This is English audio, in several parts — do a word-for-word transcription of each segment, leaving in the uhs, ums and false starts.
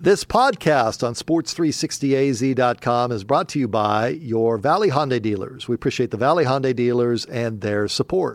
This podcast on sports three sixty A Z dot com is brought to you by your Valley Hyundai dealers. We appreciate the Valley Hyundai dealers and their support.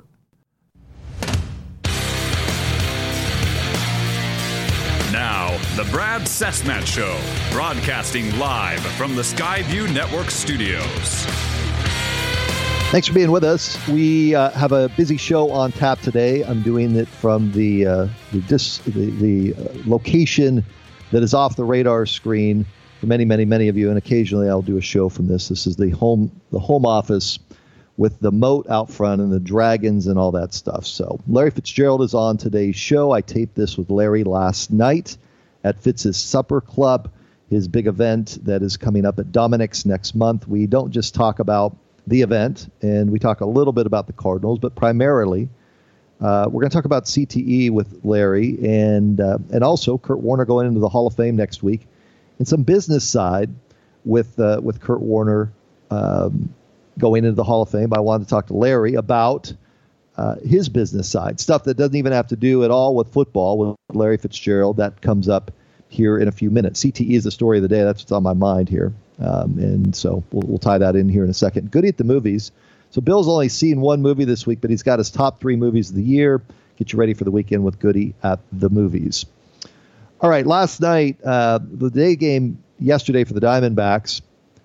Now, the Brad Cessna Show, broadcasting live from the Skyview Network studios. Thanks for being with us. We uh, have a busy show on tap today. I'm doing it from the uh, the, dis- the, the uh, location that is off the radar screen for many, many, many of you, and occasionally I'll do a show from this. This is the home the home office with the moat out front and the dragons and all that stuff. So Larry Fitzgerald is on today's show. I taped this with Larry last night at Fitz's Supper Club, his big event that is coming up at Dominic's next month. We don't just talk about the event, and we talk a little bit about the Cardinals, but primarily Uh, we're going to talk about C T E with Larry and uh, and also Kurt Warner going into the Hall of Fame next week, and some business side with uh, with Kurt Warner um, going into the Hall of Fame. I wanted to talk to Larry about uh, his business side, stuff that doesn't even have to do at all with football with Larry Fitzgerald. That comes up here in a few minutes. C T E is the story of the day. That's what's on my mind here, um, and so we'll, we'll tie that in here in a second. Goody at the movies. So Bill's only seen one movie this week, but he's got his top three movies of the year. Get you ready for the weekend with Goody at the movies. All right, last night, uh, the day game yesterday for the Diamondbacks,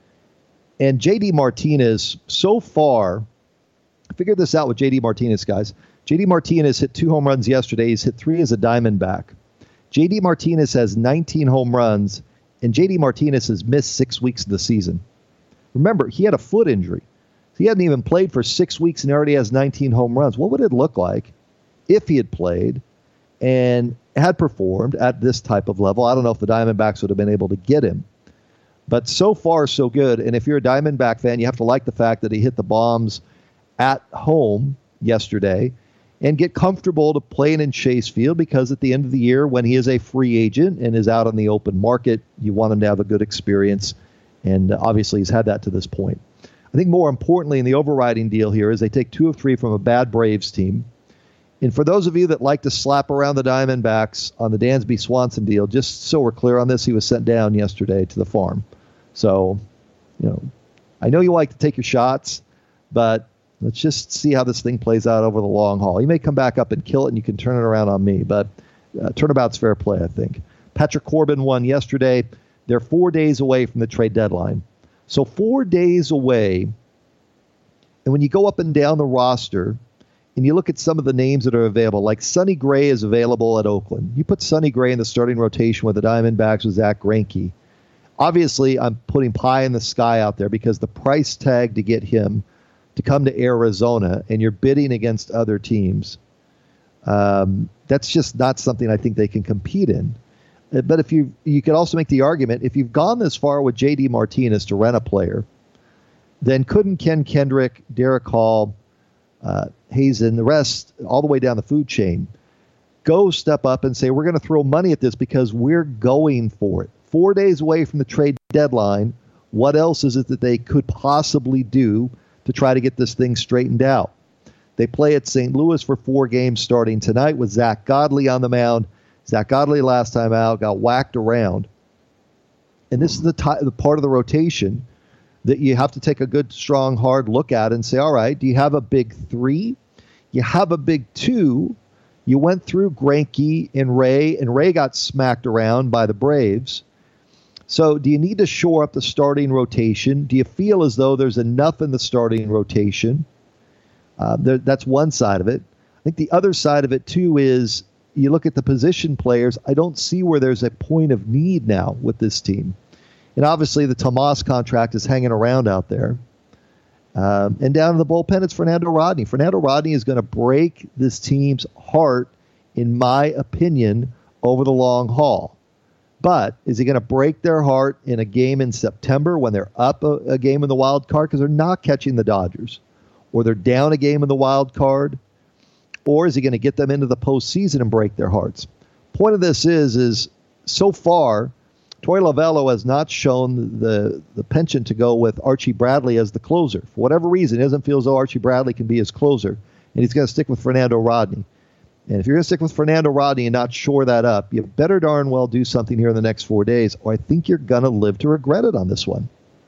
and J D Martinez, so far, I figured this out with J D Martinez, guys. J D Martinez hit two home runs yesterday. He's hit three as a Diamondback. J D Martinez has nineteen home runs, and J D Martinez has missed six weeks of the season. Remember, he had a foot injury. He hadn't even played for six weeks and he already has nineteen home runs. What would it look like if he had played and had performed at this type of level? I don't know if the Diamondbacks would have been able to get him. But so far, so good. And if you're a Diamondback fan, you have to like the fact that he hit the bombs at home yesterday and get comfortable to playing in Chase Field, because at the end of the year, when he is a free agent and is out on the open market, you want him to have a good experience. And obviously he's had that to this point. I think more importantly in the overriding deal here is they take two of three from a bad Braves team. And for those of you that like to slap around the Diamondbacks on the Dansby Swanson deal, just so we're clear on this, he was sent down yesterday to the farm. So, you know, I know you like to take your shots, but let's just see how this thing plays out over the long haul. He may come back up and kill it, and you can turn it around on me, but uh, turnabout's fair play, I think. Patrick Corbin won yesterday. They're four days away from the trade deadline. So four days away, and when you go up and down the roster, and you look at some of the names that are available, like Sonny Gray is available at Oakland. You put Sonny Gray in the starting rotation with the Diamondbacks with Zach Greinke. Obviously, I'm putting pie in the sky out there because the price tag to get him to come to Arizona, and you're bidding against other teams, um, that's just not something I think they can compete in. But if you you could also make the argument, if you've gone this far with J D Martinez to rent a player, then couldn't Ken Kendrick, Derek Hall, uh, Hazen, the rest, all the way down the food chain, go step up and say, we're going to throw money at this because we're going for it. Four days away from the trade deadline, what else is it that they could possibly do to try to get this thing straightened out? They play at Saint Louis for four games starting tonight with Zach Godley on the mound. Zach Godley last time out got whacked around. And this is the, t- the part of the rotation that you have to take a good, strong, hard look at and say, all right, do you have a big three? You have a big two. You went through Greinke and Ray, and Ray got smacked around by the Braves. So do you need to shore up the starting rotation? Do you feel as though there's enough in the starting rotation? Uh, there, that's one side of it. I think the other side of it, too, is you look at the position players, I don't see where there's a point of need now with this team. And obviously the Tomas contract is hanging around out there. Um, and down in the bullpen, it's Fernando Rodney. Fernando Rodney is going to break this team's heart, in my opinion, over the long haul. But is he going to break their heart in a game in September when they're up a, a game in the wild card because they're not catching the Dodgers? Or they're down a game in the wild card? Or is he going to get them into the postseason and break their hearts? Point of this is, is so far, Torey Lovullo has not shown the, the penchant to go with Archie Bradley as the closer. For whatever reason, he doesn't feel as though Archie Bradley can be his closer, and he's going to stick with Fernando Rodney. And if you're going to stick with Fernando Rodney and not shore that up, you better darn well do something here in the next four days, or I think you're going to live to regret it on this one.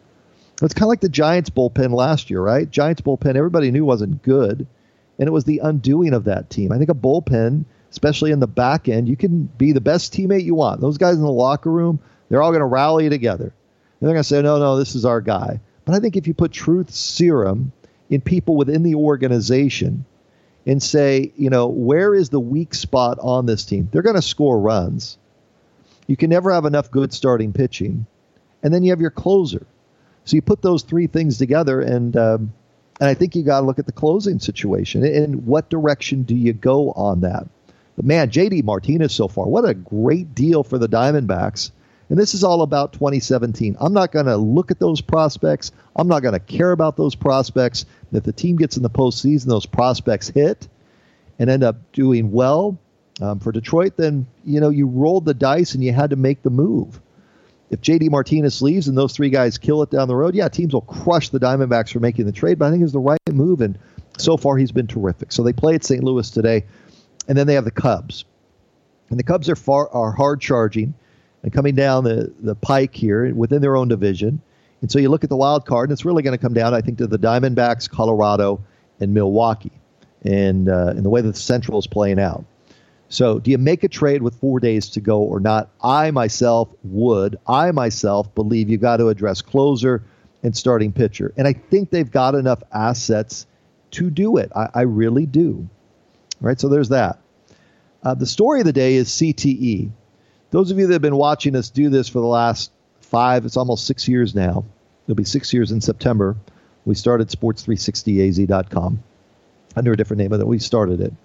It's kind of like the Giants bullpen last year, right? Giants bullpen, everybody knew wasn't good, and it was the undoing of that team. I think a bullpen, especially in the back end, you can be the best teammate you want. Those guys in the locker room, they're all going to rally together. And they're going to say, no, no, this is our guy. But I think if you put truth serum in people within the organization and say, you know, where is the weak spot on this team? They're going to score runs. You can never have enough good starting pitching. And then you have your closer. So you put those three things together, and um, and I think you got to look at the closing situation. And what direction do you go on that? But man, J D Martinez so far, what a great deal for the Diamondbacks. And this is all about twenty seventeen. I'm not going to look at those prospects. I'm not going to care about those prospects. If the team gets in the postseason, those prospects hit and end up doing well um, for Detroit, then, you know, you rolled the dice and you had to make the move. If J D Martinez leaves and those three guys kill it down the road, yeah, teams will crush the Diamondbacks for making the trade, but I think it's the right move, and so far he's been terrific. So they play at Saint Louis today, and then they have the Cubs. And the Cubs are far are hard-charging and coming down the, the pike here within their own division. And so you look at the wild card, and it's really going to come down, I think, to the Diamondbacks, Colorado, and Milwaukee, and, uh, and the way that the Central is playing out. So do you make a trade with four days to go or not? I myself would. I myself believe you got to address closer and starting pitcher. And I think they've got enough assets to do it. I, I really do. All right, so there's that. Uh, the story of the day is C T E. Those of you that have been watching us do this for the last five, it's almost six years now. It'll be six years in September. We started sports three sixty A Z dot com under a different name, but we started it.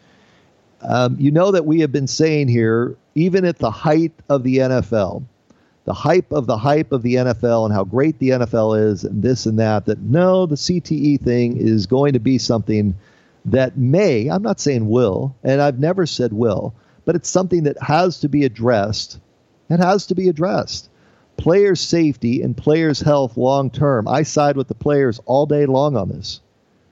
Um, you know that we have been saying here, even at the height of the N F L, the hype of the hype of the N F L and how great the N F L is and this and that, that no, the C T E thing is going to be something that may, I'm not saying will, and I've never said will, but it's something that has to be addressed. It has to be addressed. Players' safety and players' health long term. I side with the players all day long on this.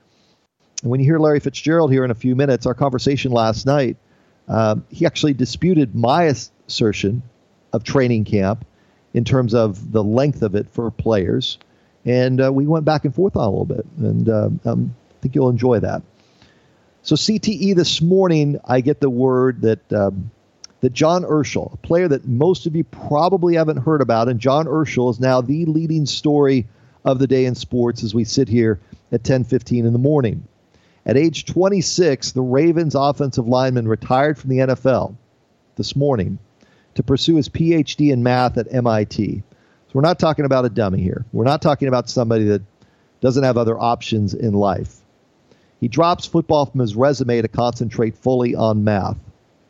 And when you hear Larry Fitzgerald here in a few minutes, our conversation last night, um, he actually disputed my assertion of training camp in terms of the length of it for players. And uh, we went back and forth on a little bit. And uh, um, I think you'll enjoy that. So C T E this morning, I get the word that um, that John Urschel, a player that most of you probably haven't heard about, and John Urschel is now the leading story of the day in sports as we sit here at ten fifteen in the morning. At age twenty-six, the Ravens offensive lineman retired from the N F L this morning to pursue his P H D in math at M I T. So we're not talking about a dummy here. We're not talking about somebody that doesn't have other options in life. He drops football from his resume to concentrate fully on math.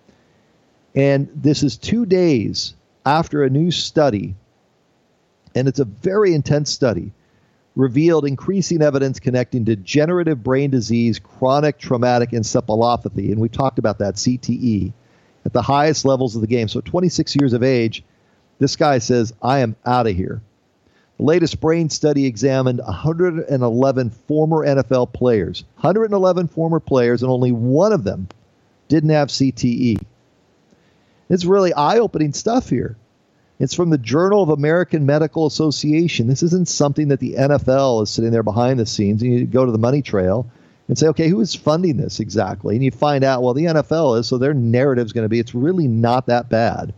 And this is two days after a new study, and it's a very intense study, revealed increasing evidence connecting degenerative brain disease, chronic traumatic encephalopathy, and we talked about that, C T E, at the highest levels of the game. So at twenty-six years of age, this guy says, I am out of here. The latest brain study examined one hundred eleven former N F L players, one hundred eleven former players, and only one of them didn't have C T E. It's really eye-opening stuff here. It's from the Journal of American Medical Association. This isn't something that the N F L is sitting there behind the scenes. And you go to the money trail and say, okay, who is funding this exactly? And you find out, well, the N F L is, so their narrative is going to be, it's really not that bad.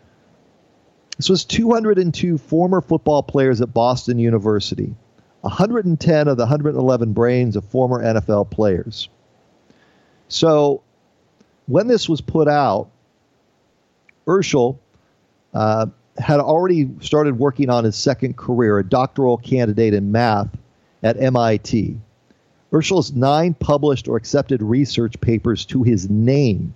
This was two hundred two former football players at Boston University, one hundred ten of the one hundred eleven brains of former N F L players. So when this was put out, Urschel uh, had already started working on his second career, a doctoral candidate in math at M I T. Urschel has nine published or accepted research papers to his name.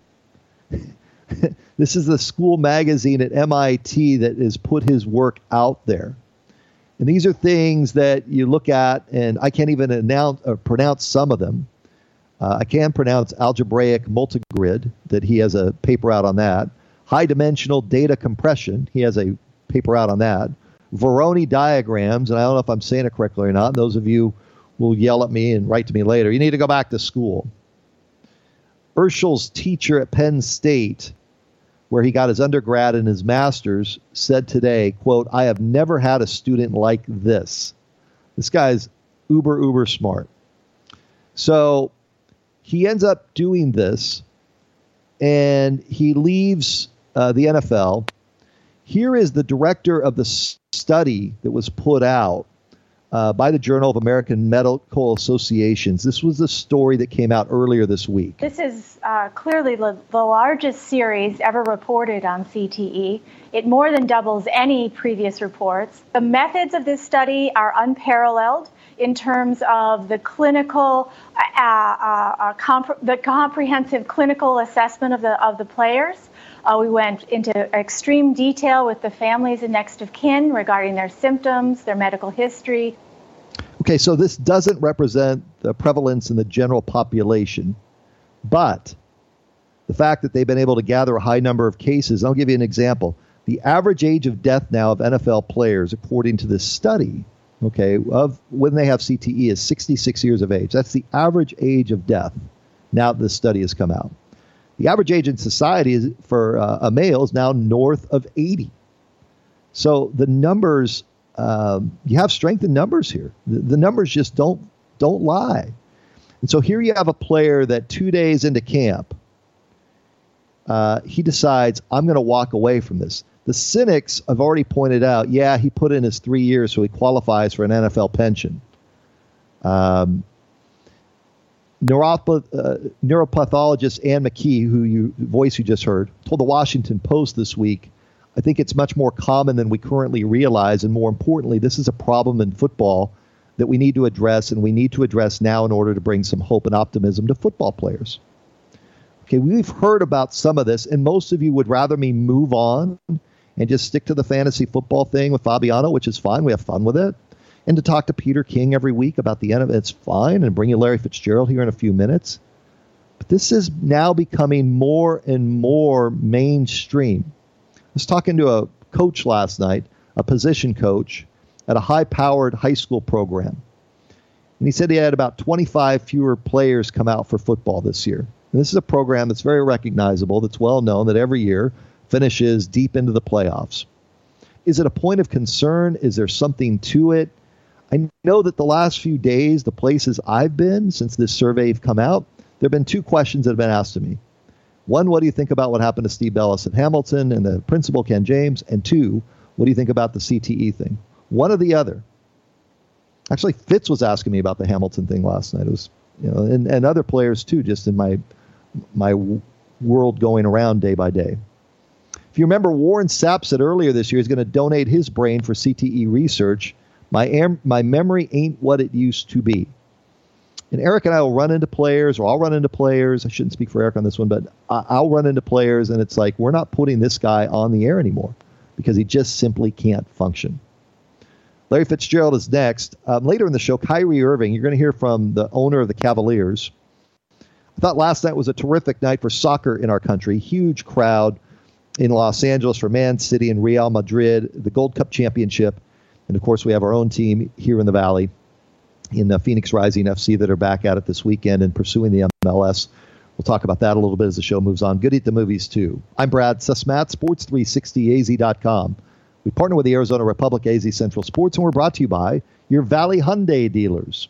This is the school magazine at M I T that has put his work out there. And these are things that you look at, and I can't even announce or pronounce some of them. Uh, I can pronounce algebraic multigrid, that he has a paper out on that. High-dimensional data compression, he has a paper out on that. Voronoi diagrams, and I don't know if I'm saying it correctly or not. Those of you will yell at me and write to me later. You need to go back to school. Urschel's teacher at Penn State, where he got his undergrad and his master's, said today, quote, "I have never had a student like this." This guy's uber, uber smart. So he ends up doing this, and he leaves uh, the N F L. Here is the director of the study that was put out uh, by the Journal of American Medical Associations. This was a story that came out earlier this week. This is uh, clearly the, the largest series ever reported on C T E. It more than doubles any previous reports. The methods of this study are unparalleled in terms of the clinical, uh, uh, uh, comp- the comprehensive clinical assessment of the of the players. Uh, we went into extreme detail with the families and next of kin regarding their symptoms, their medical history. Okay, so this doesn't represent the prevalence in the general population, but the fact that they've been able to gather a high number of cases, I'll give you an example. The average age of death now of N F L players, according to this study, okay, of when they have C T E is sixty-six years of age. That's the average age of death now that this study has come out. The average age in society is for uh, a male is now north of eighty. So the numbers, um, you have strength in numbers here. The, the numbers just don't don't lie. And so here you have a player that two days into camp, uh, he decides, I'm going to walk away from this. The cynics have already pointed out, yeah, he put in his three years, so he qualifies for an N F L pension. Um, Neuropath- uh, neuropathologist Ann McKee, who you voice you just heard, told the Washington Post this week, I think it's much more common than we currently realize, and more importantly, this is a problem in football that we need to address, and we need to address now in order to bring some hope and optimism to football players. Okay, we've heard about some of this, and most of you would rather me move on and just stick to the fantasy football thing with Fabiano, which is fine. We have fun with it. And to talk to Peter King every week about the N F L, it's fine, and bring you Larry Fitzgerald here in a few minutes. But this is now becoming more and more mainstream. I was talking to a coach last night, a position coach at a high-powered high school program. And he said he had about twenty-five fewer players come out for football this year. And this is a program that's very recognizable, that's well-known, that every year finishes deep into the playoffs. Is it a point of concern? Is there something to it? I know that the last few days, the places I've been since this survey have come out, there have been two questions that have been asked to me. One, what do you think about what happened to Steve Bellis at Hamilton and the principal, Ken James? And two, what do you think about the C T E thing? One or the other. Actually, Fitz was asking me about the Hamilton thing last night. It was, you know, and, and other players too, just in my my world going around day by day. If you remember, Warren Sapp said earlier this year he's going to donate his brain for C T E research. My am- my memory ain't what it used to be. And Eric and I will run into players, or I'll run into players. I shouldn't speak for Eric on this one, but I- I'll run into players, and it's like, we're not putting this guy on the air anymore because he just simply can't function. Larry Fitzgerald is next. Um, later in the show, Kyrie Irving, you're going to hear from the owner of the Cavaliers. I thought last night was a terrific night for soccer in our country. Huge crowd in Los Angeles for Man City and Real Madrid, the Gold Cup Championship. And, of course, we have our own team here in the Valley in the Phoenix Rising F C that are back at it this weekend and pursuing the M L S. We'll talk about that a little bit as the show moves on. Good at the movies, too. I'm Brad Sussmat, sports three sixty A Z dot com. We partner with the Arizona Republic A Z Central Sports, and we're brought to you by your Valley Hyundai dealers.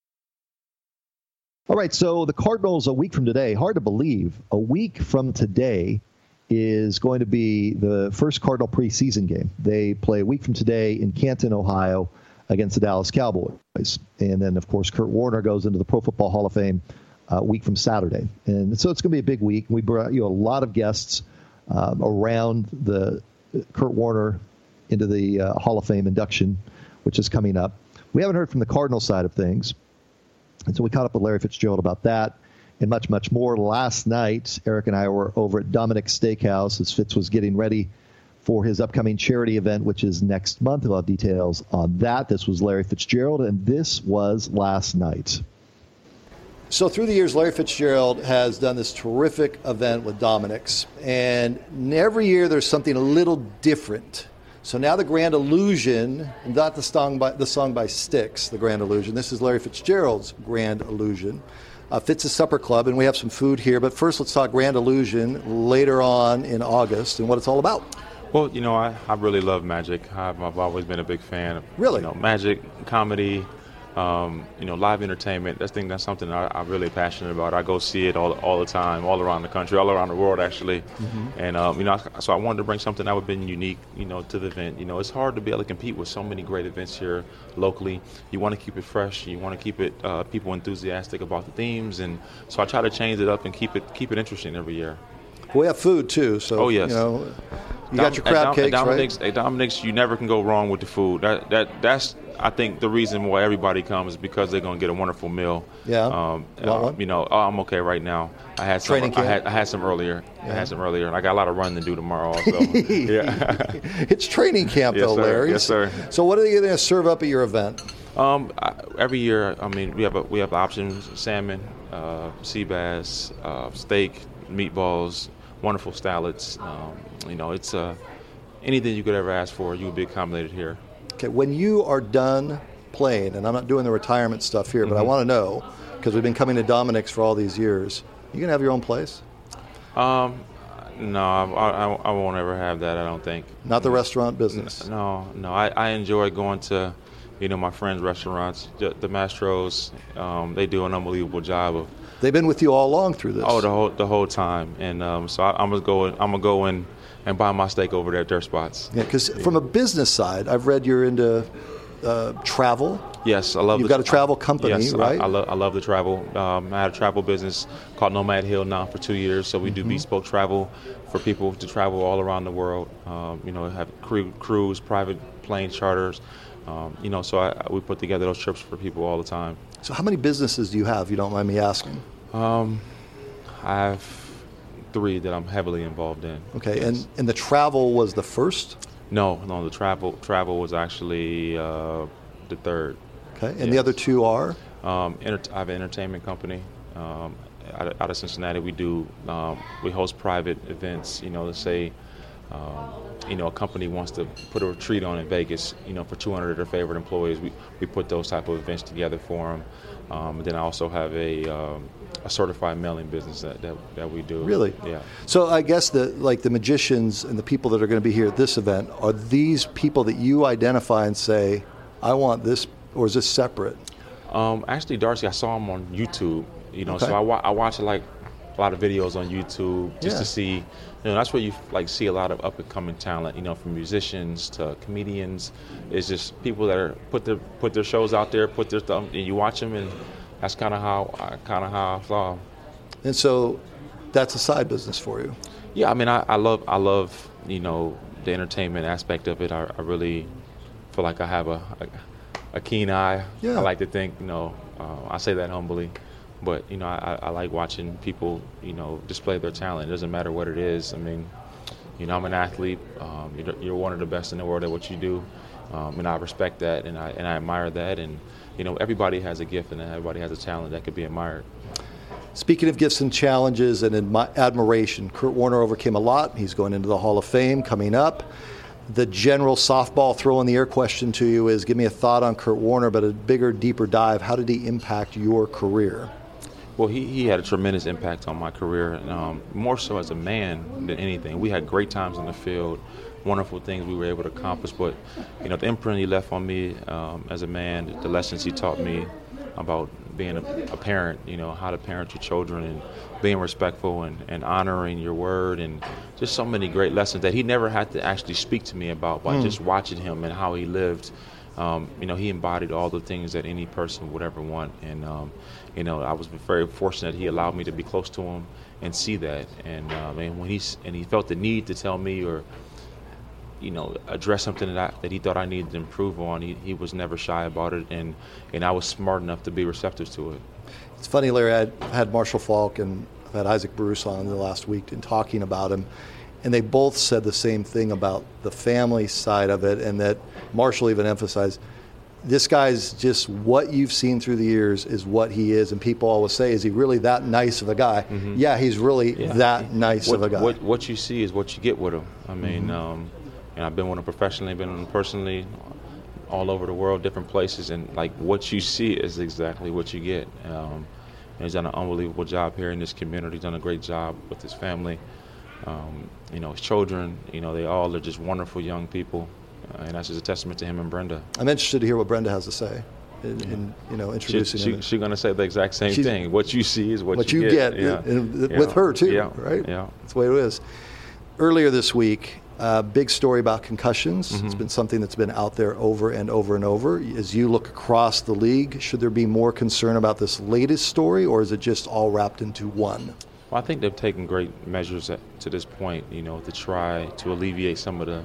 All right, so the Cardinals a week from today, hard to believe, a week from today is going to be the first Cardinal preseason game. They play a week from today in Canton, Ohio, against the Dallas Cowboys. And then, of course, Kurt Warner goes into the Pro Football Hall of Fame a week from Saturday. And so it's going to be a big week. We brought you a lot of guests um, around the Kurt Warner into the uh, Hall of Fame induction, which is coming up. We haven't heard from the Cardinal side of things. And so we caught up with Larry Fitzgerald about that and much, much more. Last night, Eric and I were over at Dominic's Steakhouse as Fitz was getting ready for his upcoming charity event, which is next month. We'll have details on that. This was Larry Fitzgerald, and this was last night. So through the years, Larry Fitzgerald has done this terrific event with Dominic's, and every year there's something a little different. So now the Grand Illusion, not the song by, the song by Styx, the Grand Illusion. This is Larry Fitzgerald's Grand Illusion. uh, Fitz' Supper Club, and we have some food here. But first, let's talk Grand Illusion later on in August and what it's all about. Well, you know, I, I really love magic. I've, I've always been a big fan of really? you know, magic, comedy, um, you know, live entertainment. That's thing. That's something I, I'm really passionate about. I go see it all all the time, all around the country, all around the world, actually. Mm-hmm. And um, you know, so I wanted to bring something that would have been unique, you know, to the event. You know, it's hard to be able to compete with so many great events here locally. You want to keep it fresh. You want to keep it uh, people enthusiastic about the themes, and so I try to change it up and keep it keep it interesting every year. We have food too, so oh yes. you know, you Dom- got your crab Dom- cakes, Dominic's, right? At Dominic's, you never can go wrong with the food. That that that's I think the reason why everybody comes is because they're gonna get a wonderful meal. Yeah. Um, Want uh, one? You know, oh, I'm okay right now. I had some. Training I camp? had I had some earlier. Yeah. I had some earlier, and I got a lot of running to do tomorrow. Also. Yeah. It's training camp, Yes, though, sir. Larry. Yes, sir. So, what are you going to serve up at your event? Um, I, every year, I mean, we have a, we have options: salmon, uh, sea bass, uh, steak, meatballs, wonderful salads. Um, you know, it's uh, anything you could ever ask for, you would be accommodated here. Okay, when you are done playing, and I'm not doing the retirement stuff here, but Mm-hmm. I want to know, because we've been coming to Dominic's for all these years, you going to have your own place? Um, no, I, I, I won't ever have that, I don't think. Not the restaurant business? No, no. I, I enjoy going to, you know, my friends' restaurants. The, the Mastros, um, they do an unbelievable job of. They've been with you all along through this. Oh, the whole the whole time, and um, so I, I'm gonna go. I'm gonna go in and buy my steak over there at their spots. Yeah, because from a business side, I've read you're into uh, travel. Yes, I love. You've the, got a travel company, yes, right? I, I love. I love the travel. Um, I had a travel business called Nomad Hill now for two years. So we do mm-hmm. bespoke travel for people to travel all around the world. Um, you know, have cru- cruise, private plane charters. Um, you know, so I, we put together those trips for people all the time. So how many businesses do you have, if you don't mind me asking? Um, I have three that I'm heavily involved in. Okay, yes. and, and the travel was the first? No, no, the travel travel was actually uh, the third. Okay, and yes. the other two are? Um, enter- I have an entertainment company um, out, of, out of Cincinnati. We do um, we host private events. You know, let's say um, you know a company wants to put a retreat on in Vegas. You know, for two hundred of their favorite employees, we, we put those type of events together for them. Um, and then I also have a um, a certified mailing business that, that that we do. Really? Yeah. So I guess the like the magicians and the people that are going to be here at this event, are these people that you identify and say, I want this, or is this separate? Um, actually, Darcy, I saw him on YouTube. You know, Okay. so I, wa- I watch like a lot of videos on YouTube just Yeah. to see. You know, that's where you like see a lot of up and coming talent. You know, from musicians to comedians. It's just people that are put their put their shows out there, put their thumb, and you watch them, and that's kind of how I kind of how I saw 'em. And so that's a side business for you. Yeah, I mean, I, I love I love you know the entertainment aspect of it. I, I really feel like I have a a, a keen eye. Yeah. I like to think, you know, uh, I say that humbly, but you know, I, I like watching people, you know, display their talent. It doesn't matter what it is. I mean, you know, I'm an athlete. Um, you're, you're one of the best in the world at what you do, um, and I respect that, and I and I admire that. And you know, everybody has a gift, and everybody has a talent that could be admired. Speaking of gifts and challenges and admi- admiration, Kurt Warner overcame a lot. He's going into the Hall of Fame coming up. The general softball throw in the air question to you is, give me a thought on Kurt Warner, but a bigger, deeper dive. How did he impact your career? Well, he, he had a tremendous impact on my career, um, more so as a man than anything. We had great times on the field, wonderful things we were able to accomplish, but, you know, the imprint he left on me um, as a man, the lessons he taught me about being a, a parent, you know, how to parent your children and being respectful and, and honoring your word, and just so many great lessons that he never had to actually speak to me about, but mm. just watching him and how he lived. Um, you know, he embodied all the things that any person would ever want, and um, you know, I was very fortunate he allowed me to be close to him and see that. And um, and when he and he felt the need to tell me or, you know, address something that I, that he thought I needed to improve on, he, he was never shy about it, and and I was smart enough to be receptive to it. It's funny, Larry. I had, had Marshall Falk and I've had Isaac Bruce on the last week and talking about him. And they both said the same thing about the family side of it, and that Marshall even emphasized, this guy's just what you've seen through the years is what he is. And people always say, is he really that nice of a guy? Mm-hmm. Yeah, he's really yeah. that nice what, of a guy. What, what you see is what you get with him. I mean, mm-hmm. um, and I've been with him professionally, been with him personally, all over the world, different places, and like what you see is exactly what you get. Um, He's done an unbelievable job here in this community. He's done a great job with his family. Um, you know, his children, you know, they all are just wonderful young people. Uh, and that's just a testament to him and Brenda. I'm interested to hear what Brenda has to say in, yeah. in you know, introducing she, him. She's she going to say the exact same She's, thing. What you see is what, what you, you get. get. Yeah. And, and yeah. with her, too, yeah. right? Yeah. That's the way it is. Earlier this week, a uh, big story about concussions. Mm-hmm. It's been something that's been out there over and over and over. As you look across the league, should there be more concern about this latest story, or is it just all wrapped into one? Well, I think they've taken great measures at, to this point, you know, to try to alleviate some of the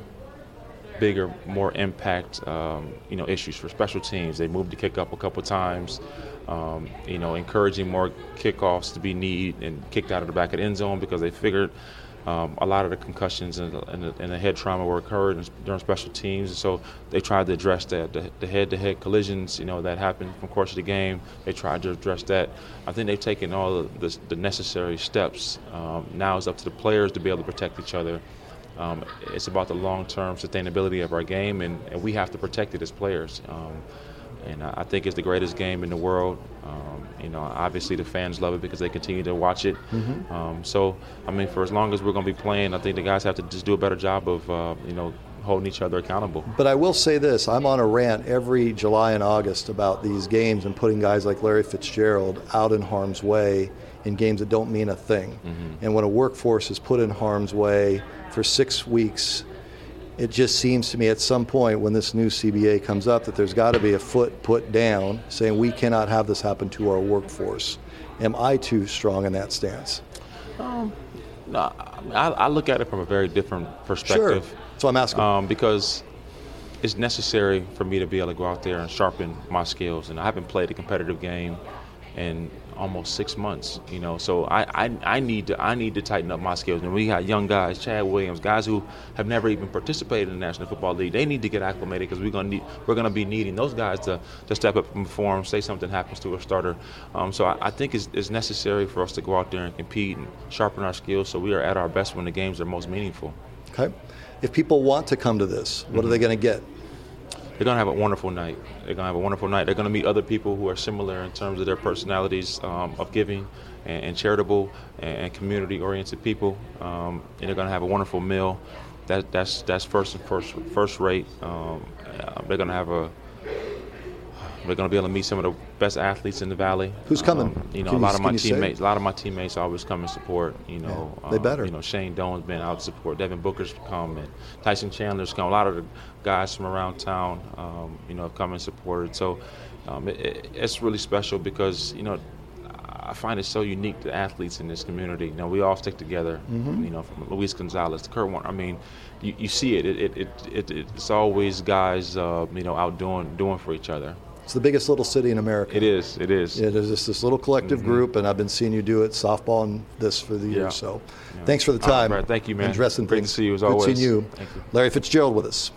bigger, more impact, um, you know, issues for special teams. They moved the kick up a couple times, um, you know, encouraging more kickoffs to be kneed and kicked out of the back of the end zone because they figured um, a lot of the concussions and the, and, the, and the head trauma were occurred during special teams. And so they tried to address that. The, the head-to-head collisions, you know, that happened from course of the game, they tried to address that. I think they've taken all of the, the necessary steps. Um, now it's up to the players to be able to protect each other. Um, it's about the long-term sustainability of our game, and, and we have to protect it as players. Um, and I think it's the greatest game in the world. Um, you know, obviously the fans love it because they continue to watch it. Mm-hmm. Um, so, I mean, for as long as we're going to be playing, I think the guys have to just do a better job of, uh, you know, holding each other accountable. But I will say this, I'm on a rant every July and August about these games and putting guys like Larry Fitzgerald out in harm's way in games that don't mean a thing. Mm-hmm. And when a workforce is put in harm's way for six weeks, it just seems to me at some point when this new C B A comes up that there's got to be a foot put down saying we cannot have this happen to our workforce. Am I too strong in that stance? Um, no, I, I look at it from a very different perspective. Sure. That's what I'm asking. Um, because it's necessary for me to be able to go out there and sharpen my skills. And I haven't played a competitive game in almost six months, you know. So I, I, I need to I need to tighten up my skills. And we got young guys, Chad Williams, guys who have never even participated in the National Football League. They need to get acclimated because we're gonna need we're gonna be needing those guys to, to step up and perform. Say something happens to a starter. Um, so I, I think it's, it's necessary for us to go out there and compete and sharpen our skills so we are at our best when the games are most meaningful. Okay. If people want to come to this, what mm-hmm. are they going to get? They're going to have a wonderful night. They're going to have a wonderful night. They're going to meet other people who are similar in terms of their personalities um, of giving and, and charitable and, and community-oriented people. Um, and they're going to have a wonderful meal. That, that's that's first and first first rate. Um, they're going to have a. They're going to be able to meet some of the best athletes in the Valley. Who's coming? Um, you know, can a lot you, of my teammates. say? A lot of my teammates always come and support. You know, yeah, they um, better. You know, Shane Doan's been out to support. Devin Booker's come and Tyson Chandler's come. A lot of the guys from around town, um, you know, have come and supported. So um, it, it, it's really special because you know I find it so unique to athletes in this community. You know, we all stick together. Mm-hmm. You know, from Luis Gonzalez to Kurt Warner. I mean, you, you see it. It, it, it, it. It's always guys, uh, you know, out doing doing for each other. It's the biggest little city in America. It is. It is. It is just this little collective mm-hmm. group, and I've been seeing you do it, softball and this for the yeah. years. So yeah. thanks for the time. Right, thank you, man. Interesting Great things. to see you as Good always. Good seeing you. Thank you. Larry Fitzgerald with us.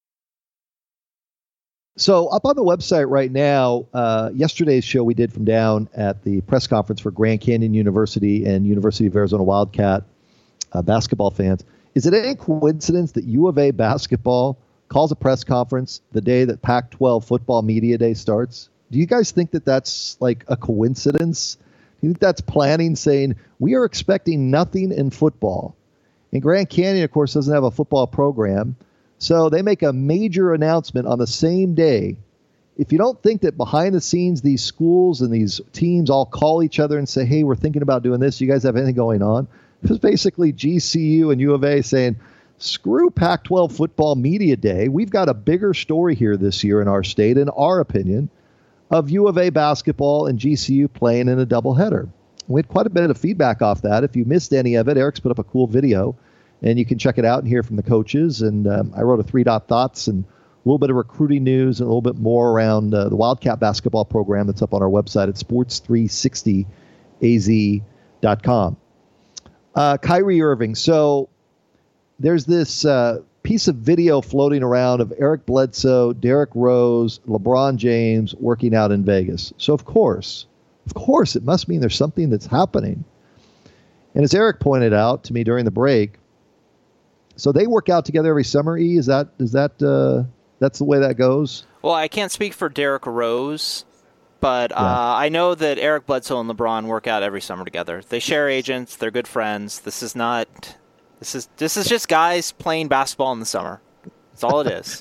So up on the website right now, uh, yesterday's show we did from down at the press conference for Grand Canyon University and University of Arizona Wildcat uh, basketball fans. Is it any coincidence that U of A basketball calls a press conference the day that Pac twelve football media day starts? Do you guys think that that's like a coincidence? Do you think that's planning, saying we are expecting nothing in football? And Grand Canyon, of course, doesn't have a football program. So they make a major announcement on the same day. If you don't think that behind the scenes, these schools and these teams all call each other and say, hey, we're thinking about doing this. You guys have anything going on? It was basically G C U and U of A saying, screw Pac twelve football media day. We've got a bigger story here this year in our state, in our opinion, of U of A basketball and G C U playing in a doubleheader. We had quite a bit of feedback off that. If you missed any of it, Eric's put up a cool video, and you can check it out and hear from the coaches. And um, I wrote a three-dot thoughts and a little bit of recruiting news and a little bit more around uh, the Wildcat basketball program that's up on our website at sports three sixty a z dot com. Uh, Kyrie Irving. So there's this uh, piece of video floating around of Eric Bledsoe, Derrick Rose, LeBron James working out in Vegas. So of course, of course, it must mean there's something that's happening. And as Eric pointed out to me during the break, so they work out together every summer. E, is that is that uh, that's the way that goes? Well, I can't speak for Derrick Rose, but uh, Yeah. I know that Eric Bledsoe and LeBron work out every summer together. They share agents. They're good friends. This is not. This is this is just guys playing basketball in the summer. That's all it is.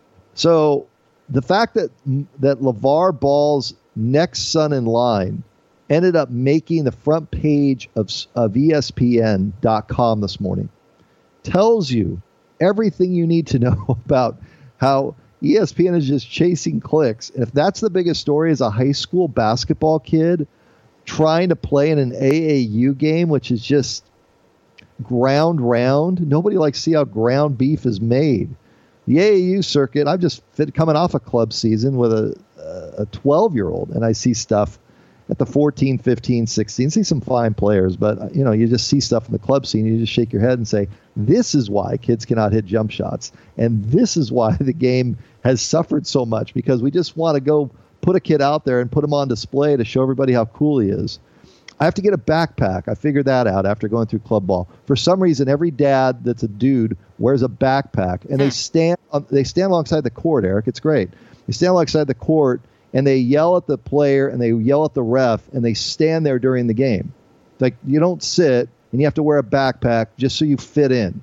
So the fact that that LeVar Ball's next son in line ended up making the front page of of E S P N dot com this morning tells you everything you need to know about how E S P N is just chasing clicks. And if that's the biggest story as a high school basketball kid trying to play in an A A U game, which is just ground round, nobody likes to see how ground beef is made. The A A U circuit, I'm just fit, coming off a club season with a a twelve-year-old, and I see stuff at the fourteen, fifteen, sixteen, see some fine players, but you know, you just see stuff in the club scene, you just shake your head and say, this is why kids cannot hit jump shots, and this is why the game has suffered so much, because we just want to go put a kid out there and put him on display to show everybody how cool he is. I have to get a backpack. I figured that out after going through club ball. For some reason, every dad that's a dude wears a backpack, and they stand they stand alongside the court, Eric. It's great. They stand alongside the court, and they yell at the player, and they yell at the ref, and they stand there during the game. Like, you don't sit, and you have to wear a backpack just so you fit in.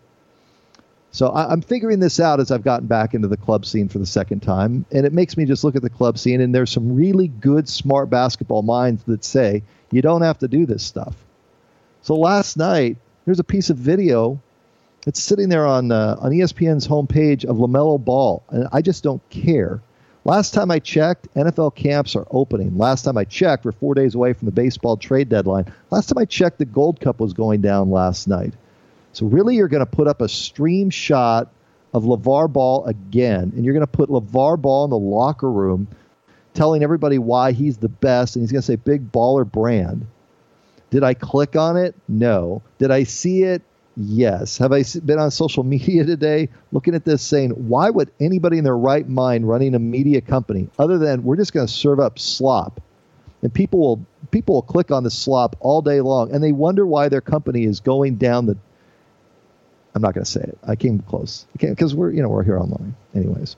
So I, I'm figuring this out as I've gotten back into the club scene for the second time, and it makes me just look at the club scene, and there's some really good, smart basketball minds that say, you don't have to do this stuff. So last night, there's a piece of video. It's sitting there on uh, on E S P N's homepage of LaMelo Ball, and I just don't care. Last time I checked, N F L camps are opening. Last time I checked, we're four days away from the baseball trade deadline. Last time I checked, the Gold Cup was going down last night. So really, you're going to put up a stream shot of LeVar Ball again, and you're going to put LeVar Ball in the locker room telling everybody why he's the best, and he's going to say big baller brand. Did I click on it? No. Did I see it? Yes. Have I been on social media today looking at this saying, why would anybody in their right mind running a media company, other than we're just going to serve up slop, and people will people will click on the slop all day long, and they wonder why their company is going down the I'm not going to say it. I came close. I can't, because we're you know we're here online anyways.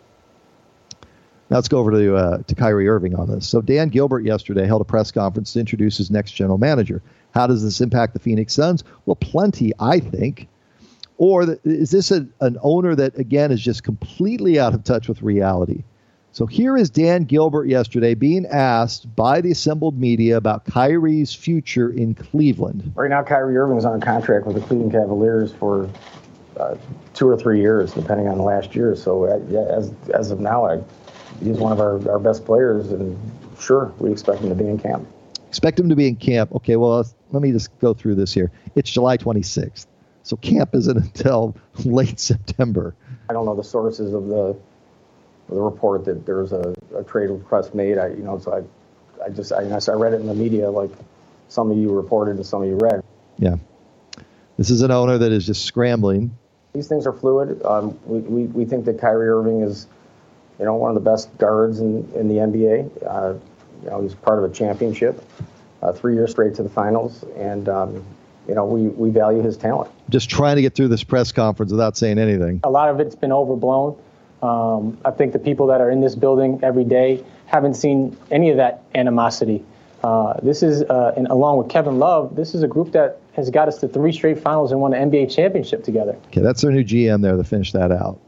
Now let's go over to uh, to Kyrie Irving on this. So Dan Gilbert yesterday held a press conference to introduce his next general manager. How does this impact the Phoenix Suns? Well, plenty, I think. Or the, is this a, an owner that, again, is just completely out of touch with reality? So here is Dan Gilbert yesterday being asked by the assembled media about Kyrie's future in Cleveland. Right now, Kyrie Irving is on a contract with the Cleveland Cavaliers for uh, two or three years, depending on the last year. So uh, yeah, as as of now, I, he's one of our, our best players, and sure, we expect him to be in camp. Expect him to be in camp. Okay, well, let me just go through this here. It's July twenty-sixth, so camp isn't until late September. I don't know the sources of the the report that there's a, a trade request made. I, you know, so I, I just, I, I read it in the media like some of you reported and some of you read. Yeah, this is an owner that is just scrambling. These things are fluid. Um, we, we we think that Kyrie Irving is, you know, one of the best guards in, in the N B A. Uh, you know, he's part of a championship, uh, three years straight to the finals, and um, you know, we, we value his talent. Just trying to get through this press conference without saying anything. A lot of it's been overblown. Um, I think the people that are in this building every day haven't seen any of that animosity. Uh, this is, uh, and along with Kevin Love, this is a group that has got us to three straight finals and won an N B A championship together. Okay, that's their new G M there to finish that out.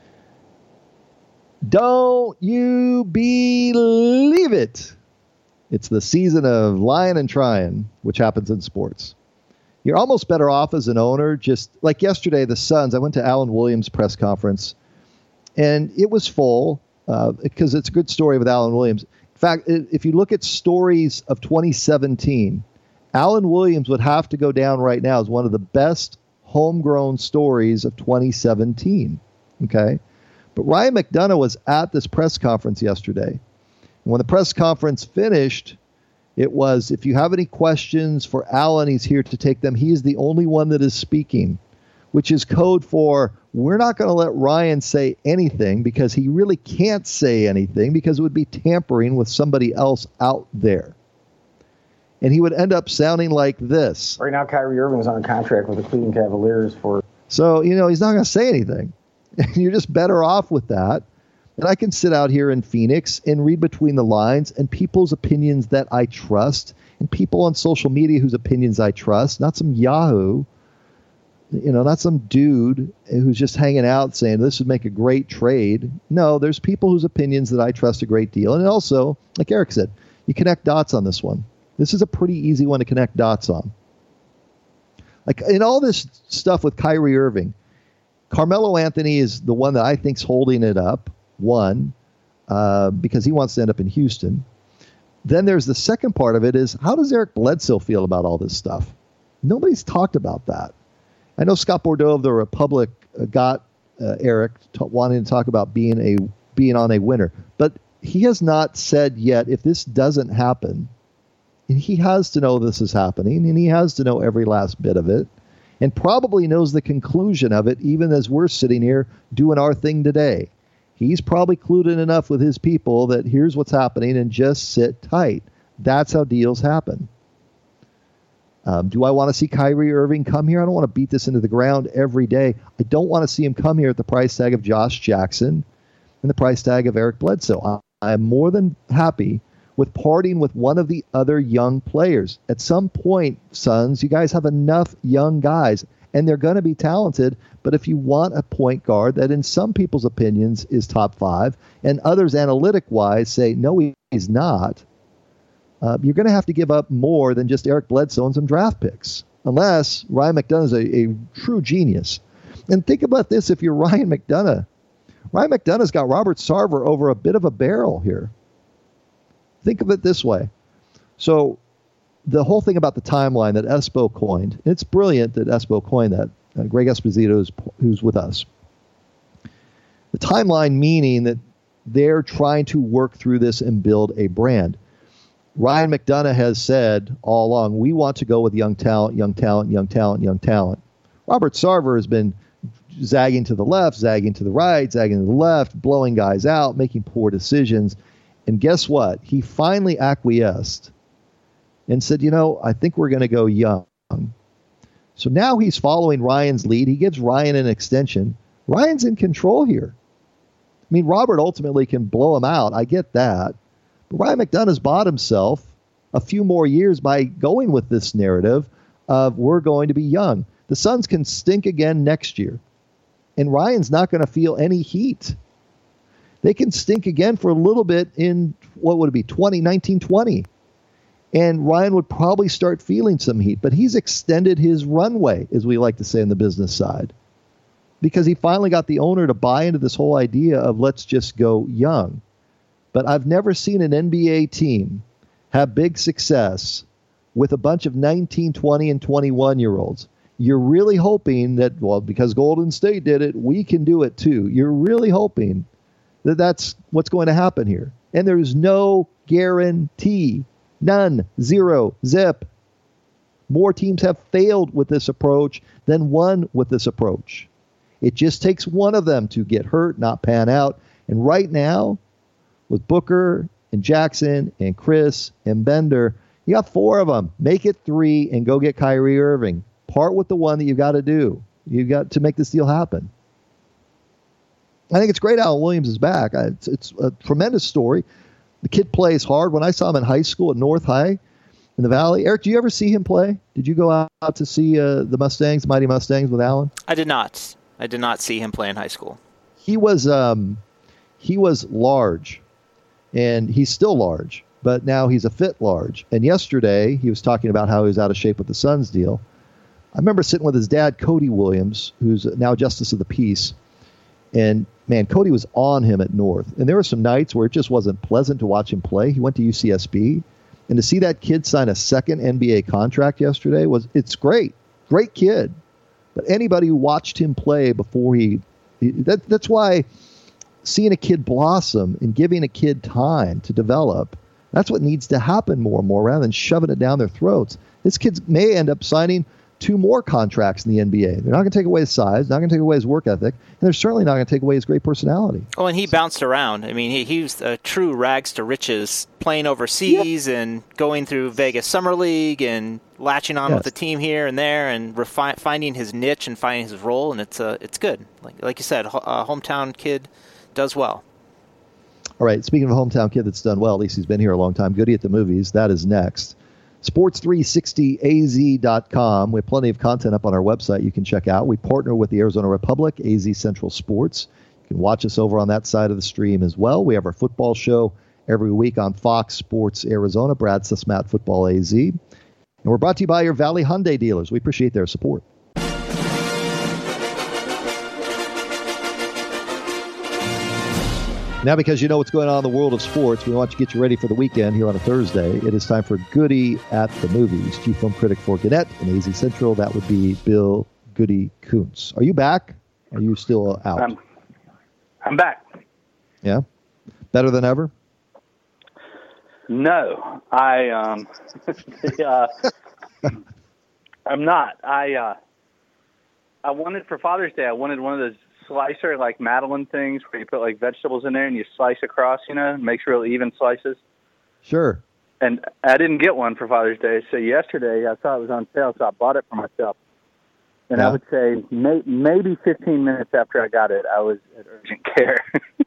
Don't you believe it? It's the season of lying and trying, which happens in sports. You're almost better off as an owner. Just like yesterday, the Suns, I went to Alan Williams' press conference, and it was full uh, because it's a good story with Alan Williams. In fact, if you look at stories of twenty seventeen, Alan Williams would have to go down right now as one of the best homegrown stories of twenty seventeen. Okay? But Ryan McDonough was at this press conference yesterday. And when the press conference finished, it was, if you have any questions for Alan, he's here to take them. He is the only one that is speaking, which is code for, we're not going to let Ryan say anything because he really can't say anything because it would be tampering with somebody else out there. And he would end up sounding like this. Right now, Kyrie Irving is on a contract with the Cleveland Cavaliers for... So, you know, he's not going to say anything. You're just better off with that. And I can sit out here in Phoenix and read between the lines and people's opinions that I trust and people on social media whose opinions I trust, not some Yahoo, you know, not some dude who's just hanging out saying this would make a great trade. No, there's people whose opinions that I trust a great deal. And also, like Eric said, you connect dots on this one. This is a pretty easy one to connect dots on. Like in all this stuff with Kyrie Irving, Carmelo Anthony is the one that I think's holding it up. One, uh, because he wants to end up in Houston. Then there's the second part of it is, how does Eric Bledsoe feel about all this stuff? Nobody's talked about that. I know Scott Bordeaux of the Republic uh, got uh, Eric t- wanting to talk about being a being on a winner, but he has not said yet if this doesn't happen, and he has to know this is happening, and he has to know every last bit of it, and probably knows the conclusion of it even as we're sitting here doing our thing today. He's probably clued in enough with his people that here's what's happening and just sit tight. That's how deals happen. Um, do I want to see Kyrie Irving come here? I don't want to beat this into the ground every day. I don't want to see him come here at the price tag of Josh Jackson and the price tag of Eric Bledsoe. I am more than happy with parting with one of the other young players. At some point, Suns, you guys have enough young guys, and they're going to be talented. But if you want a point guard that in some people's opinions is top five and others analytic-wise say, no, he's not, uh, you're going to have to give up more than just Eric Bledsoe and some draft picks, unless Ryan McDonough is a, a true genius. And think about this, if you're Ryan McDonough. Ryan McDonough's got Robert Sarver over a bit of a barrel here. Think of it this way. So the whole thing about the timeline that Espo coined, it's brilliant that Espo coined that. Uh, Greg Esposito, is, who's with us. The timeline meaning that they're trying to work through this and build a brand. Ryan McDonough has said all along, we want to go with young talent, young talent, young talent, young talent. Robert Sarver has been zagging to the left, zagging to the right, zagging to the left, blowing guys out, making poor decisions. And guess what? He finally acquiesced and said, you know, I think we're going to go young. So now he's following Ryan's lead. He gives Ryan an extension. Ryan's in control here. I mean, Robert ultimately can blow him out. I get that. But Ryan McDonough's bought himself a few more years by going with this narrative of we're going to be young. The Suns can stink again next year, and Ryan's not going to feel any heat. They can stink again for a little bit in, what would it be, twenty nineteen twenty. And Ryan would probably start feeling some heat, but he's extended his runway, as we like to say on the business side, because he finally got the owner to buy into this whole idea of let's just go young. But I've never seen an N B A team have big success with a bunch of nineteen, twenty, and twenty-one-year-olds. You're really hoping that, well, because Golden State did it, we can do it too. You're really hoping that that's what's going to happen here. And there's no guarantee. None. Zero. Zip. More teams have failed with this approach than won with this approach. It just takes one of them to get hurt, not pan out. And right now, with Booker and Jackson and Chris and Bender, you got four of them. Make it three and go get Kyrie Irving. Part with the one that you got to do. You got to make this deal happen. I think it's great Alan Williams is back. It's, it's a tremendous story. The kid plays hard. When I saw him in high school at North High in the Valley, Eric, do you ever see him play? Did you go out to see uh, the Mustangs, Mighty Mustangs with Alan? I did not. I did not see him play in high school. He was um, he was large, and he's still large, but now he's a fit large. And yesterday he was talking about how he was out of shape with the Suns deal. I remember sitting with his dad, Cody Williams, who's now Justice of the Peace, and man, Cody was on him at North. And there were some nights where it just wasn't pleasant to watch him play. He went to U C S B. And to see that kid sign a second N B A contract yesterday, was it's great. Great kid. But anybody who watched him play before he, he that, that's why seeing a kid blossom and giving a kid time to develop, that's what needs to happen more and more rather than shoving it down their throats. This kid may end up signing two more contracts in the N B A. They're not going to take away his size, not going to take away his work ethic, and they're certainly not going to take away his great personality. Oh, and he bounced around. I mean, he, he was a true rags to riches, playing overseas yeah. and going through Vegas Summer League and latching on yes. with the team here and there and refi- finding his niche and finding his role, and it's uh, it's good. Like like you said, a hometown kid does well. All right, speaking of a hometown kid that's done well, at least he's been here a long time, Goody at the Movies, that is next. sports three sixty A Z dot com. We have plenty of content up on our website you can check out. We partner with the Arizona Republic, A Z Central Sports. You can watch us over on that side of the stream as well. We have our football show every week on Fox Sports Arizona, Brad Sesmat Football A Z. And we're brought to you by your Valley Hyundai dealers. We appreciate their support. Now, because you know what's going on in the world of sports, we want to get you ready for the weekend here on a Thursday. It is time for Goody at the Movies. Chief Film Critic for Gannett and A Z Central, that would be Bill Goody Kuntz. Are you back? Are you still out? I'm, I'm back. Yeah? Better than ever? No. I, um, uh, I'm not. I, uh, I wanted for Father's Day, I wanted one of those slicer, like Madeline things where you put like vegetables in there and you slice across, you know, makes real even slices. Sure. And I didn't get one for Father's Day. So yesterday I saw it was on sale, so I bought it for myself. And yeah. I would say may, maybe fifteen minutes after I got it, I was at urgent care.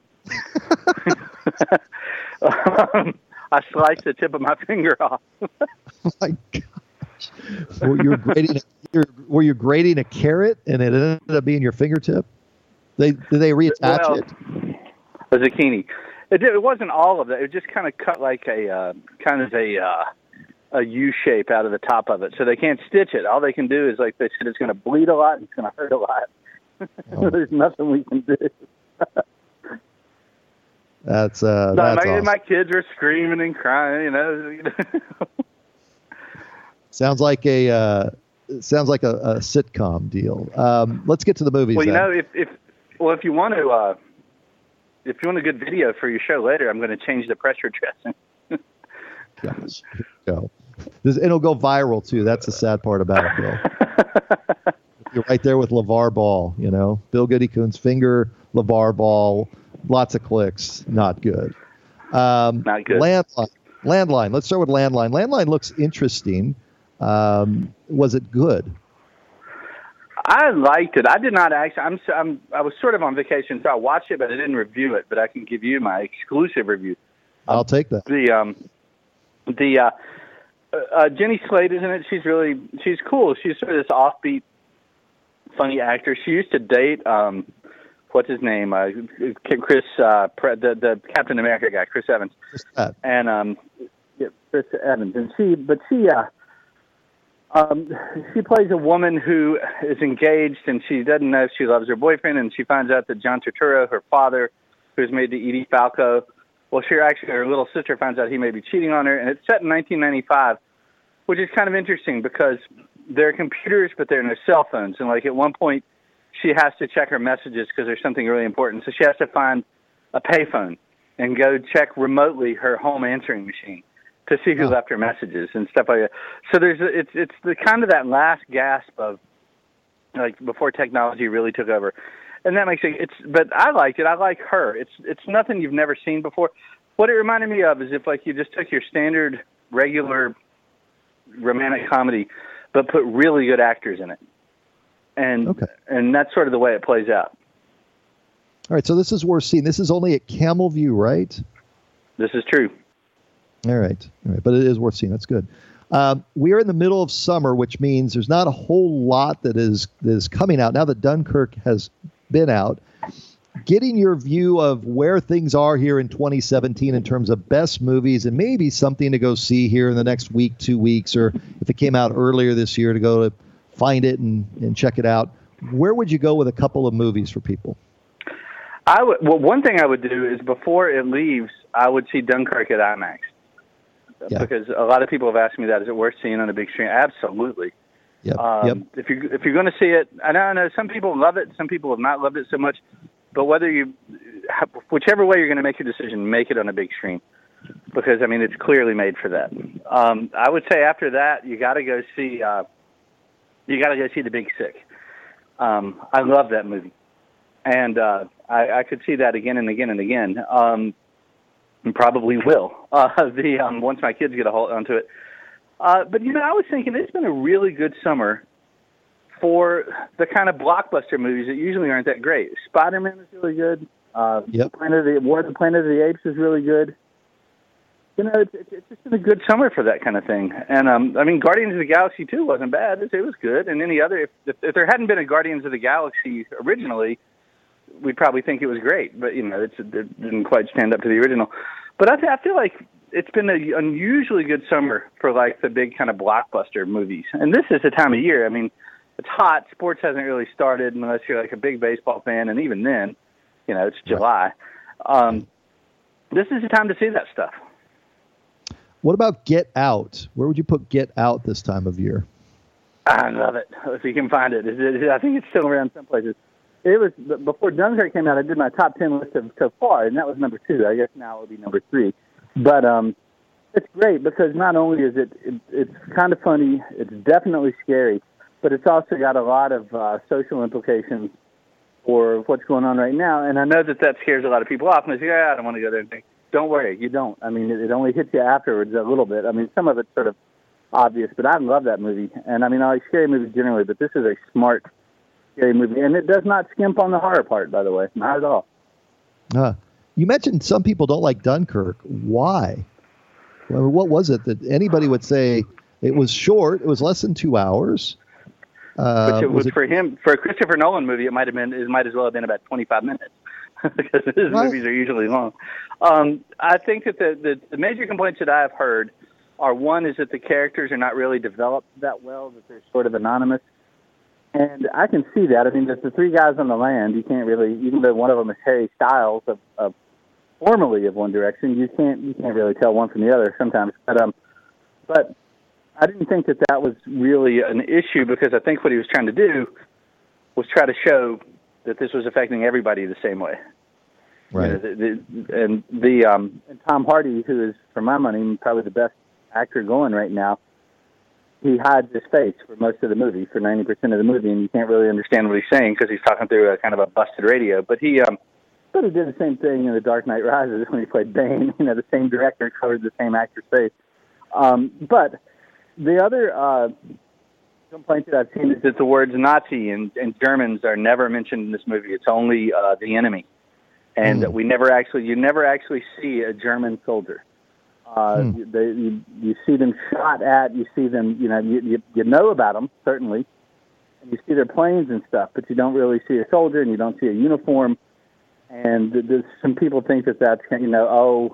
um, I sliced the tip of my finger off. Oh my gosh. Were you grating, a, were you grating a carrot and it ended up being your fingertip? They did they reattach well, it? A zucchini. It, it wasn't all of it. It just kind of cut like a uh, kind of a uh, a U shape out of the top of it, so they can't stitch it. All they can do is, like they said, it's going to bleed a lot and it's going to hurt a lot. Oh. There's nothing we can do. That's uh. No, that's my, awesome. my kids are screaming and crying. You know. Sounds like a uh, sounds like a, a sitcom deal. Um, let's get to the movies. Well, you then. know, if if well, if you want to, uh, if you want a good video for your show later, I'm going to change the pressure dressing. Gosh, go. This, it'll go viral too. That's the sad part about it, Bill. You're right there with LeVar Ball. You know, Bill Goody Kuntz finger, LeVar Ball, lots of clicks. Not good. Um, Not good. Landline. Landline. Let's start with Landline. Landline looks interesting. Um, was it good? I liked it. I did not actually. I'm, I'm. I was sort of on vacation, so I watched it, but I didn't review it. But I can give you my exclusive review. I'll take that. The um, the uh, uh, Jenny Slate is in it. She's really she's cool. She's sort of this offbeat, funny actor. She used to date um, what's his name? Uh, Chris, uh, the the Captain America guy, Chris Evans, Chris and um, yeah, Chris Evans. And she, but she. Uh, Um, she plays a woman who is engaged, and she doesn't know if she loves her boyfriend, and she finds out that John Turturro, her father, who's made the Edie Falco, well, she actually, her little sister finds out he may be cheating on her, and it's set in nineteen ninety-five, which is kind of interesting because there are computers, but there are no cell phones, and like at one point, she has to check her messages because there's something really important, so she has to find a payphone and go check remotely her home answering machine to see who oh. left her messages and stuff like that. So there's a, it's it's the kind of that last gasp of like before technology really took over, and that makes it. It's but I liked it. I like her. It's it's nothing you've never seen before. What it reminded me of is if like you just took your standard regular romantic comedy, but put really good actors in it, and okay. and that's sort of the way it plays out. All right, so this is worth seeing. This is only at Camel View, right? This is true. All right. All right. But it is worth seeing. That's good. Um, we are in the middle of summer, which means there's not a whole lot that is that is coming out now that Dunkirk has been out. Getting your view of where things are here in twenty seventeen in terms of best movies and maybe something to go see here in the next week, two weeks, or if it came out earlier this year to go to find it and, and check it out. Where would you go with a couple of movies for people? I would, well, one thing I would do is before it leaves, I would see Dunkirk at IMAX. Yeah. Because a lot of people have asked me that. Is it worth seeing on a big screen? Absolutely. Yep. Um, yep. If you if you're going to see it, I know, I know some people love it, some people have not loved it so much. But whether you, whichever way you're going to make your decision, make it on a big screen, because I mean it's clearly made for that. Um, I would say after that, you got to go see. Uh, you got to go see The Big Sick. Um, I love that movie, and uh, I, I could see that again and again and again. Um, And probably will. Uh, the um, once my kids get a hold onto it. Uh, but you know, I was thinking it's been a really good summer for the kind of blockbuster movies that usually aren't that great. Spider-Man is really good. Uh, yep. Planet of the War of the Planet of the Apes is really good. You know, it's, it's just been a good summer for that kind of thing. And, um, I mean, Guardians of the Galaxy two wasn't bad. It, it was good. And any other, if, if, if there hadn't been a Guardians of the Galaxy originally, we'd probably think it was great. But, you know, it's, it didn't quite stand up to the original. But I, th- I feel like it's been an unusually good summer for, like, the big kind of blockbuster movies. And this is the time of year. I mean, it's hot. Sports hasn't really started unless you're, like, a big baseball fan. And even then, you know, it's July. Um, this is the time to see that stuff. What about Get Out? Where would you put Get Out this time of year? I love it. If you can find it. I think it's still around some places. It was before Dunkirk came out. I did my top ten list of so far, and that was number two. I guess now it'll be number three. But um, it's great because not only is it, it it's kind of funny, it's definitely scary, but it's also got a lot of uh, social implications for what's going on right now. And I know that that scares a lot of people off, and they say, "Yeah, I don't want to go there and think." Don't worry, you don't. I mean, it, it only hits you afterwards a little bit. I mean, some of it's sort of obvious, but I love that movie. And, I mean, I like scary movies generally, but this is a smart, scary movie. And it does not skimp on the horror part, by the way. Not at all. Uh, you mentioned some people don't like Dunkirk. Why? I mean, what was it that anybody would say it was short? It was less than two hours. Uh, Which it was, was it, for him, for a Christopher Nolan movie, it might have been, it might as well have been about twenty-five minutes. Because his what? movies are usually long. Um, I think that the, the, the major complaints that I've heard are, one, is that the characters are not really developed that well, that they're sort of anonymous. And I can see that. I mean, there's the three guys on the land. You can't really, even though one of them is Harry Styles, of, of formerly of One Direction, you can't you can't really tell one from the other sometimes. But um, but I didn't think that that was really an issue because I think what he was trying to do was try to show that this was affecting everybody the same way. Right. You know, the, the, and the um, and Tom Hardy, who is, for my money, probably the best actor going right now, he hides his face for most of the movie, for ninety percent of the movie, and you can't really understand what he's saying because he's talking through a kind of a busted radio. But he um, sort of did the same thing in The Dark Knight Rises when he played Bane. You know, the same director covered the same actor's face. Um, but the other uh, complaint that I've seen is that the words Nazi and, and Germans are never mentioned in this movie. It's only uh, the enemy. And mm. we never actually, you never actually see a German soldier. Uh, mm. they, you, you see them shot at, you see them, you know, you, you, you know about them, certainly. And you see their planes and stuff, but you don't really see a soldier and you don't see a uniform. And there's some people think that that's, you know, oh,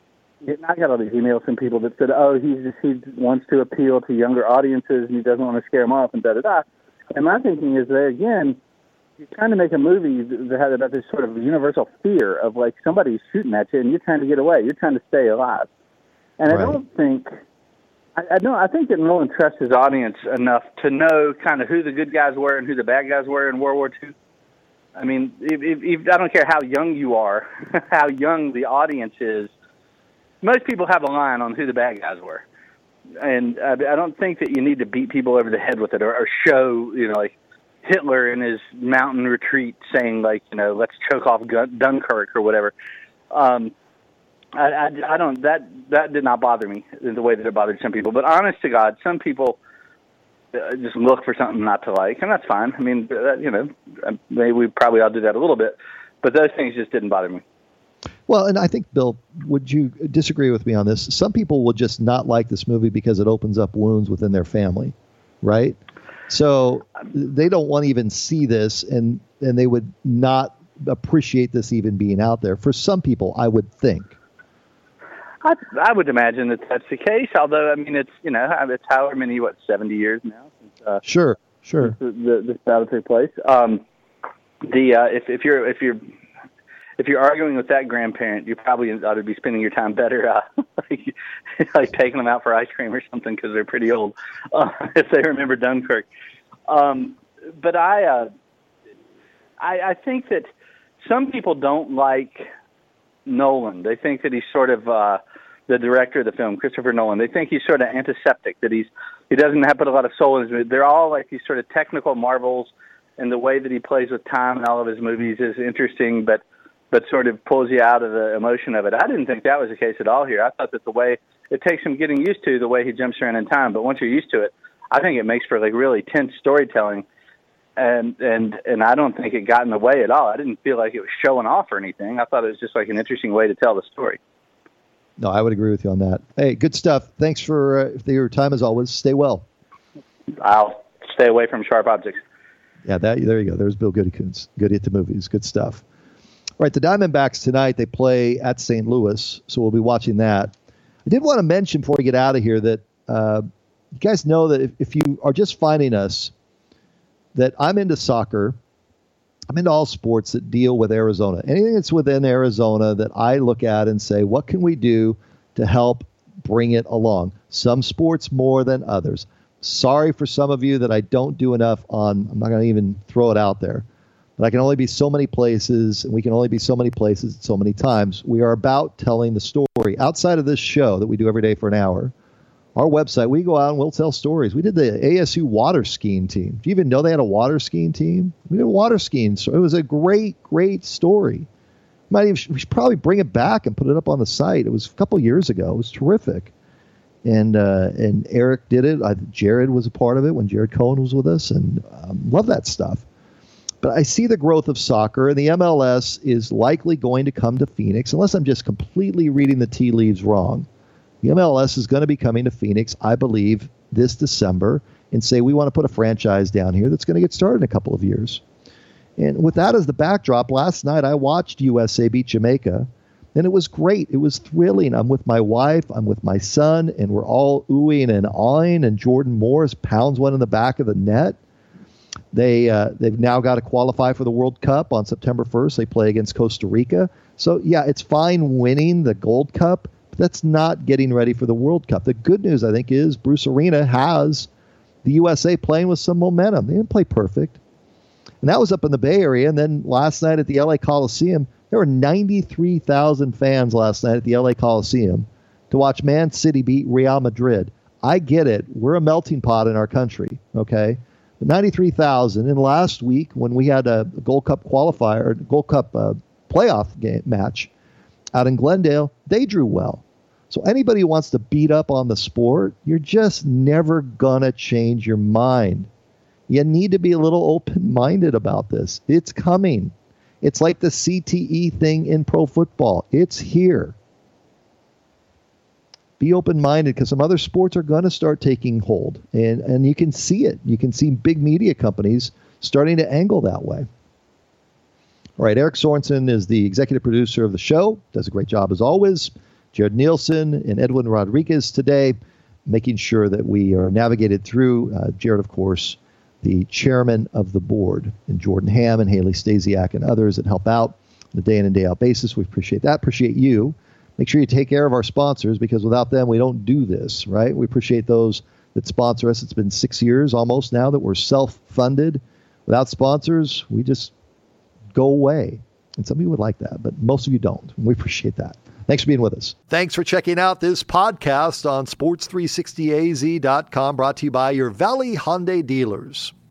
I got all these emails from people that said, oh, he's just, he wants to appeal to younger audiences and he doesn't want to scare them off and da-da-da. And my thinking is that, again, you're trying to make a movie that has about this sort of universal fear of, like, somebody's shooting at you and you're trying to get away. You're trying to stay alive. And right. I don't think, I, I don't, I think that Nolan trusts his audience enough to know kind of who the good guys were and who the bad guys were in World War Two. I mean, if, if, if, I don't care how young you are, how young the audience is, most people have a line on who the bad guys were. And uh, I don't think that you need to beat people over the head with it or, or show, you know, like Hitler in his mountain retreat saying, like, you know, let's choke off Dunkirk or whatever. Um, I, I, I don't, that, that did not bother me in the way that it bothered some people. But honest to God, some people uh, just look for something not to like, and that's fine. I mean, uh, you know, maybe we probably all do that a little bit. But those things just didn't bother me. Well, and I think, Bill, would you disagree with me on this? Some people will just not like this movie because it opens up wounds within their family, right? So they don't want to even see this, and, and they would not appreciate this even being out there. For some people, I would think. I, I would imagine that that's the case, although, I mean, it's, you know, it's however many, what, seventy years now? Since, uh, sure, sure. Since the, the, this battle took place. Um, the, uh, if, if you're, if you're, If you're arguing with that grandparent, you probably ought to be spending your time better, uh, like, like taking them out for ice cream or something because they're pretty old, uh, if they remember Dunkirk. Um, but I, uh, I, I think that some people don't like Nolan. They think that he's sort of uh, the director of the film, Christopher Nolan. They think he's sort of antiseptic, that he's he doesn't have put a lot of soul in his movies. They're all like these sort of technical marvels, and the way that he plays with time in all of his movies is interesting, but but sort of pulls you out of the emotion of it. I didn't think that was the case at all here. I thought that the way, it takes some getting used to the way he jumps around in time, but once you're used to it, I think it makes for like really tense storytelling. and and and I don't think it got in the way at all. I didn't feel like it was showing off or anything. I thought it was just like an interesting way to tell the story. No, I would agree with you on that. Hey, good stuff. Thanks for uh, your time as always. Stay well. I'll stay away from sharp objects. Yeah, that there you go. There's Bill Goody-Coons. Goody at the movies. Good stuff. All right, the Diamondbacks tonight, they play at Saint Louis, so we'll be watching that. I did want to mention before we get out of here that uh, you guys know that if, if you are just finding us, that I'm into soccer. I'm into all sports that deal with Arizona. Anything that's within Arizona that I look at and say, what can we do to help bring it along? Some sports more than others. Sorry for some of you that I don't do enough on. I'm not going to even throw it out there. But I can only be so many places, and we can only be so many places so many times. We are about telling the story. Outside of this show that we do every day for an hour, our website, we go out and we'll tell stories. We did the A S U water skiing team. Do you even know they had a water skiing team? We did a water skiing. So it was a great, great story. Might even, we should probably bring it back and put it up on the site. It was a couple years ago. It was terrific. And uh, and Eric did it. I, Jared was a part of it when Jared Cohen was with us, and um, love that stuff. But I see the growth of soccer, and the M L S is likely going to come to Phoenix, unless I'm just completely reading the tea leaves wrong. The M L S is going to be coming to Phoenix, I believe, this December, and say we want to put a franchise down here that's going to get started in a couple of years. And with that as the backdrop, last night I watched U S A beat Jamaica, and it was great. It was thrilling. I'm with my wife, I'm with my son, and we're all oohing and awing, and Jordan Morris pounds one in the back of the net. They, uh, they've now got to qualify for the World Cup on September first. They play against Costa Rica. So, yeah, it's fine winning the Gold Cup, but that's not getting ready for the World Cup. The good news, I think, is Bruce Arena has the U S A playing with some momentum. They didn't play perfect. And that was up in the Bay Area. And then last night at the L A Coliseum, there were ninety-three thousand fans last night at the L A Coliseum to watch Man City beat Real Madrid. I get it. We're a melting pot in our country, okay? ninety-three thousand. And last week, when we had a Gold Cup qualifier, Gold Cup uh, playoff game match out in Glendale, they drew well. So anybody who wants to beat up on the sport, you're just never going to change your mind. You need to be a little open-minded about this. It's coming. It's like the C T E thing in pro football. It's here. Be open-minded, because some other sports are going to start taking hold, and, and you can see it. You can see big media companies starting to angle that way. All right, Eric Sorensen is the executive producer of the show, does a great job as always. Jared Nielsen and Edwin Rodriguez today, making sure that we are navigated through. Uh, Jared, of course, the chairman of the board, and Jordan Hamm and Haley Stasiak and others that help out on a day in and day out basis. We appreciate that. Appreciate you. Make sure you take care of our sponsors, because without them, we don't do this, right? We appreciate those that sponsor us. It's been six years almost now that we're self-funded. Without sponsors, we just go away. And some of you would like that, but most of you don't. We appreciate that. Thanks for being with us. Thanks for checking out this podcast on sports three sixty A Z dot com, brought to you by your Valley Hyundai dealers.